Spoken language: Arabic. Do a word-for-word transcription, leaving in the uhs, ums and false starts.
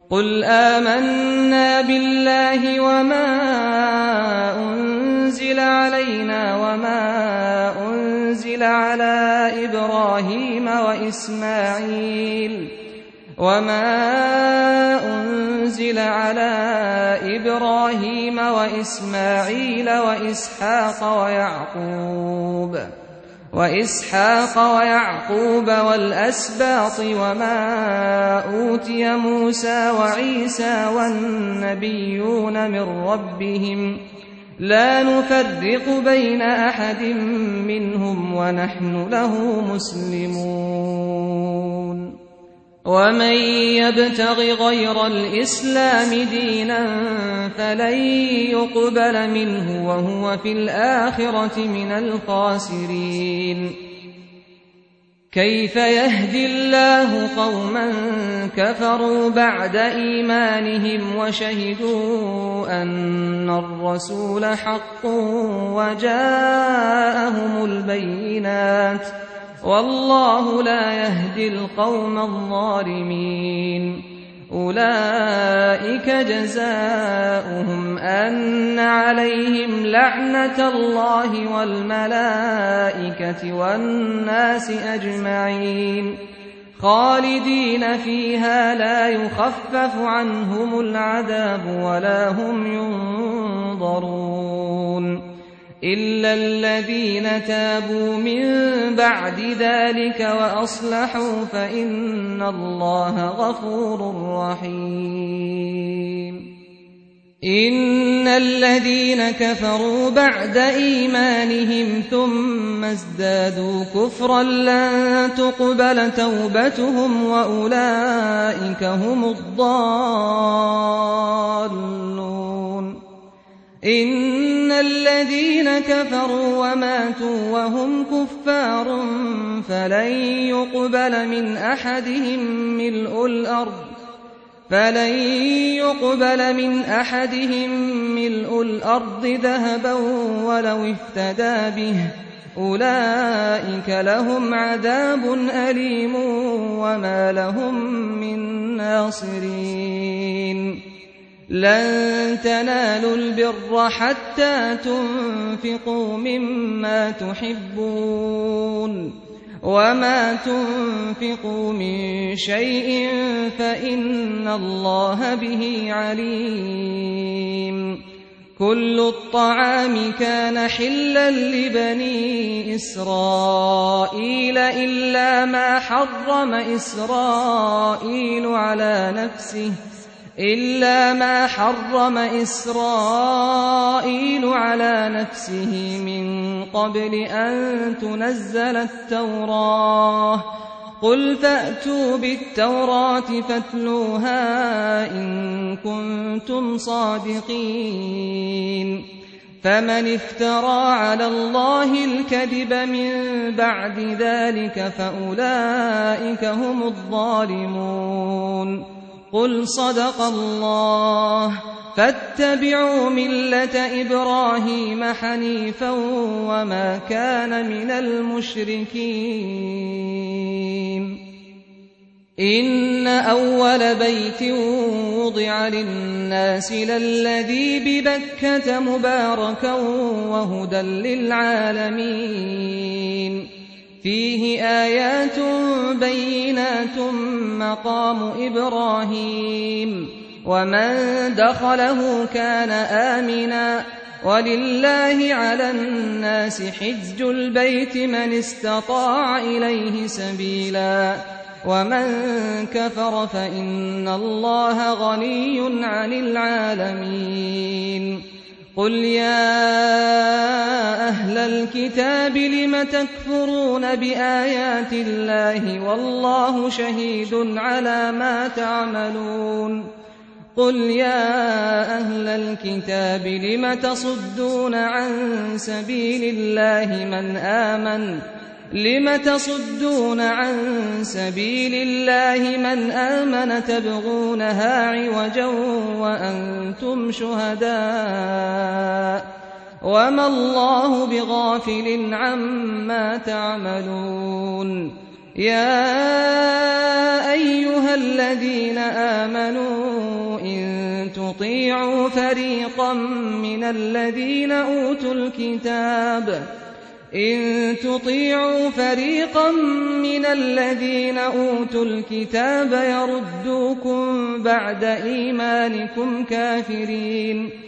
قل آمنا بالله وما أنزل علينا وما أنزل على إبراهيم وإسماعيل وما أنزل على إبراهيم وإسماعيل وإسحاق ويعقوب وإسحاق ويعقوب والأسباط وما أوتي موسى وعيسى والنبيون من ربهم لا نفرق بين أحد منهم ونحن له مسلمون ومن يبتغ غير الإسلام دينا فلن يقبل منه وهو في الآخرة من الخاسرين كيف يهدي الله قوما كفروا بعد إيمانهم وشهدوا أن الرسول حق وجاءهم البينات والله لا يهدي القوم الظالمين أولئك جزاؤهم أن عليهم لعنة الله والملائكة والناس أجمعين خالدين فيها لا يخفف عنهم العذاب ولا هم ينظرون إلا الذين تابوا من بعد ذلك وأصلحوا فإن الله غفور رحيم إن الذين كفروا بعد إيمانهم ثم ازدادوا كفرا لن تقبل توبتهم وأولئك هم الضالون إن الذين كفروا وماتوا وهم كفار فلن يقبل من أحدهم ملء الأرض فلن يقبل من أحدهم ملء الأرض ذهبا ولو افتدى به أولئك لهم عذاب أليم وما لهم من ناصرين لن تنالوا البر حتى تنفقوا مما تحبون وما تنفقوا من شيء فإن الله به عليم كل الطعام كان حلا لبني إسرائيل إلا ما حرم إسرائيل على نفسه إلا ما حرم إسرائيل على نفسه من قبل أن تنزل التوراة قل فأتوا بالتوراة فاتلوها إن كنتم صادقين فمن افترى على الله الكذب من بعد ذلك فأولئك هم الظالمون قل صدق الله فاتبعوا ملة إبراهيم حنيفا وما كان من المشركين إن أول بيت وضع للناس للذي ببكة مباركا وهدى للعالمين فيه آيات بينات مقام إبراهيم ومن دخله كان آمنا ولله على الناس حج البيت من استطاع إليه سبيلا ومن كفر فإن الله غني عن العالمين قل يا أهل الكتاب لم تكفرون بآيات الله والله شهيد على ما تعملون قل يا أهل الكتاب لم تصدون عن سبيل الله من آمن لم تصدون عن سبيل الله من آمن تبغونها عوجا وأنتم شهداء وما الله بغافل عما تعملون يَا أَيُّهَا الَّذِينَ آمَنُوا إِن تُطِيعُوا فَرِيقًا مِّنَ الَّذِينَ أُوتُوا الْكِتَابَ إِن تُطِيعُوا فَرِيقًا مِّنَ الَّذِينَ أُوتُوا الْكِتَابَ يَرُدُّوكُم بَعْدَ إِيمَانِكُمْ كَافِرِينَ